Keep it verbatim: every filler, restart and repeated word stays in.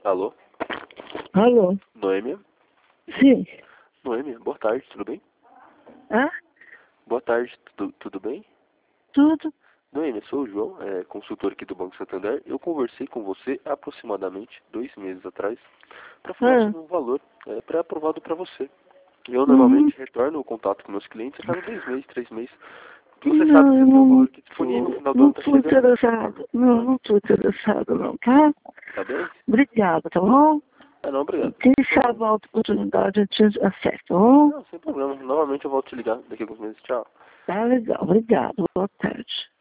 Alô? Alô? Noêmia? Sim. Noêmia, boa tarde, tudo bem? Hã? Boa tarde, tudo, tudo bem? Tudo? Noêmia, sou o João, é, consultor aqui do Banco Santander. Eu conversei com você há aproximadamente dois meses atrás para falar Hã? sobre um valor é, pré-aprovado para você. Eu Uhum. normalmente retorno o contato com meus clientes a cada dois meses, três meses. Porque você sabe Não, que eu esse é um não valor que é disponível, o tô, final do não ano está tô chegando. interessado. Não, não tô interessado não, tá? Tá bem? Obrigada, tá bom? Ah, não, obrigado. Quem sabe a outra oportunidade a gente acerta, tá bom? Não, sem problema. Novamente eu volto a te ligar daqui a alguns meses. Tchau. Tá legal, obrigado. Boa tarde.